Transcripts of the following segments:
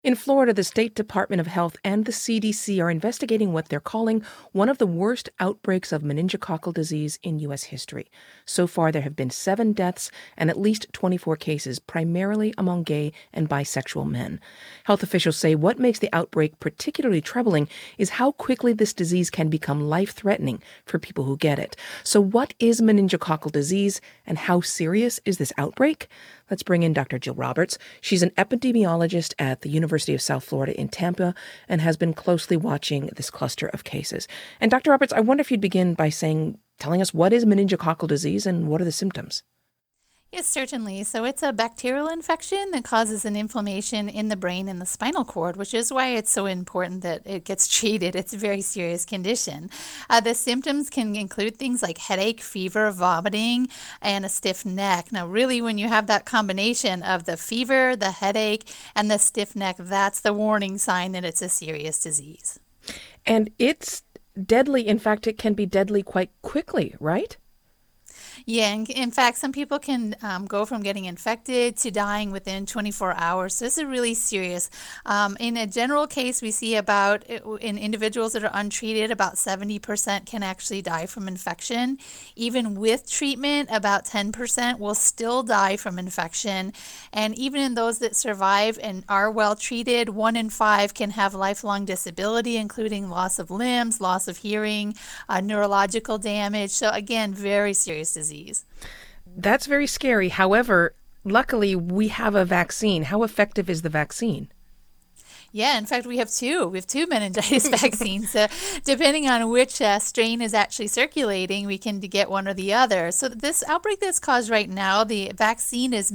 In Florida, the State Department of Health and the CDC are investigating what they're calling one of the worst outbreaks of meningococcal disease in U.S. history. So far, there have been 7 deaths and at least 24 cases, primarily among gay and bisexual men. Health officials say what makes the outbreak particularly troubling is how quickly this disease can become life-threatening for people who get it. So what is meningococcal disease and how serious is this outbreak? Let's bring in Dr. Jill Roberts. She's an epidemiologist at the University of South Florida in Tampa and has been closely watching this cluster of cases. And Dr. Roberts, I wonder if you'd begin by telling us what is meningococcal disease and what are the symptoms? Yes, certainly. So it's a bacterial infection that causes an inflammation in the brain and the spinal cord, which is why it's so important that it gets treated. It's a very serious condition. The symptoms can include things like headache, fever, vomiting, and a stiff neck. Now, really, when you have that combination of the fever, the headache, and the stiff neck, that's the warning sign that it's a serious disease. And it's deadly. In fact, it can be deadly quite quickly, right? Yeah, in fact, some people can go from getting infected to dying within 24 hours. So this is really serious. In a general case, we see in individuals that are untreated, about 70% can actually die from infection. Even with treatment, about 10% will still die from infection. And even in those that survive and are well treated, 1 in 5 can have lifelong disability, including loss of limbs, loss of hearing, neurological damage. So again, very serious disease. That's very scary. However, luckily, we have a vaccine. How effective is the vaccine? Yeah, in fact, we have two. We have two meningitis vaccines. So depending on which strain is actually circulating, we can get one or the other. So this outbreak that's caused right now, the vaccine is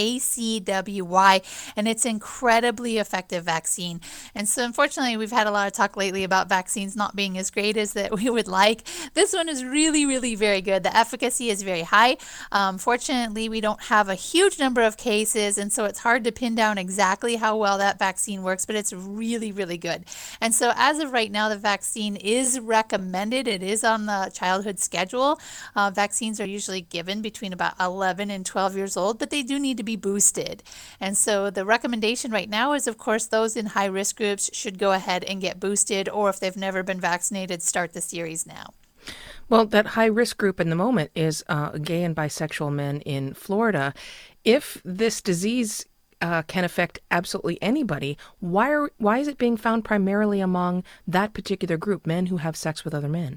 MenACWY, and it's incredibly effective vaccine. And so unfortunately, we've had a lot of talk lately about vaccines not being as great as that we would like. This one is really, really very good. The efficacy is very high. Fortunately, we don't have a huge number of cases, and so it's hard to pin down exactly how well that vaccine works, but it's really, really good. And so as of right now, the vaccine is recommended. It is on the childhood schedule. Vaccines are usually given between about 11 and 12 years old, but they do need to be boosted. And so the recommendation right now is, of course, those in high risk groups should go ahead and get boosted, or if they've never been vaccinated, start the series now. Well, that high-risk group in the moment is gay and bisexual men in Florida. If this disease can affect absolutely anybody, why is it being found primarily among that particular group, men who have sex with other men?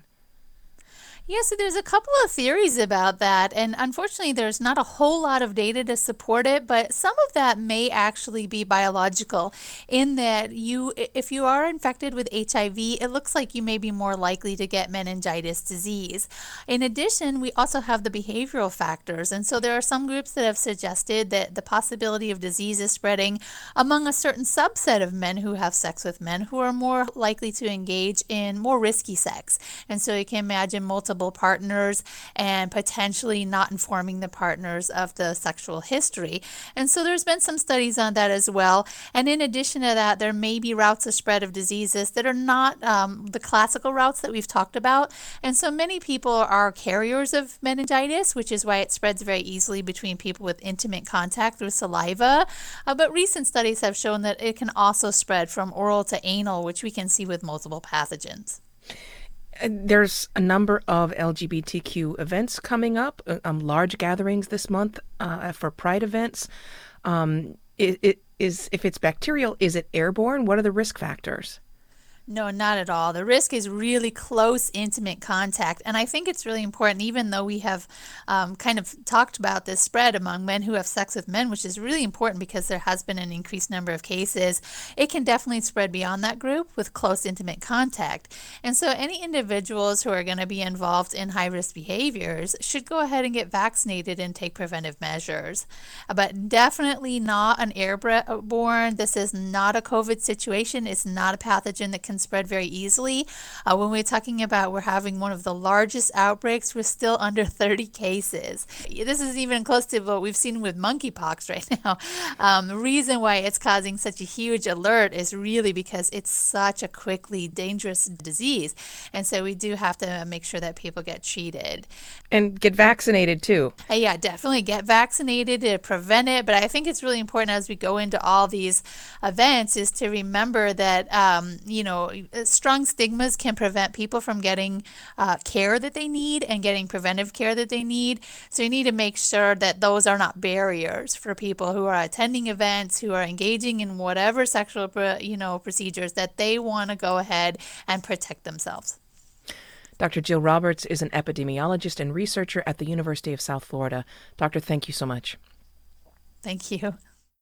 Yeah, so there's a couple of theories about that, and unfortunately, there's not a whole lot of data to support it, but some of that may actually be biological in that if you are infected with HIV, it looks like you may be more likely to get meningitis disease. In addition, we also have the behavioral factors, and so there are some groups that have suggested that the possibility of disease is spreading among a certain subset of men who have sex with men who are more likely to engage in more risky sex. And so you can imagine multiple partners and potentially not informing the partners of the sexual history. And so there's been some studies on that as well. And in addition to that, there may be routes of spread of diseases that are not the classical routes that we've talked about. And so many people are carriers of meningitis, which is why it spreads very easily between people with intimate contact with saliva. But recent studies have shown that it can also spread from oral to anal, which we can see with multiple pathogens. There's a number of LGBTQ events coming up, large gatherings this month for Pride events. If it's bacterial, is it airborne? What are the risk factors? No, not at all. The risk is really close, intimate contact. And I think it's really important, even though we have kind of talked about this spread among men who have sex with men, which is really important because there has been an increased number of cases, it can definitely spread beyond that group with close, intimate contact. And so any individuals who are going to be involved in high-risk behaviors should go ahead and get vaccinated and take preventive measures. But definitely not an airborne. This is not a COVID situation. It's not a pathogen that can can spread very easily. When we're talking about we're having one of the largest outbreaks, we're still under 30 cases. This is even close to what we've seen with monkeypox right now. The reason why it's causing such a huge alert is really because it's such a quickly dangerous disease. And so we do have to make sure that people get treated. And get vaccinated too. Yeah, definitely get vaccinated to prevent it. But I think it's really important as we go into all these events is to remember that, strong stigmas can prevent people from getting care that they need and getting preventive care that they need. So you need to make sure that those are not barriers for people who are attending events, who are engaging in whatever sexual, procedures that they want to go ahead and protect themselves. Dr. Jill Roberts is an epidemiologist and researcher at the University of South Florida. Doctor, thank you so much. Thank you.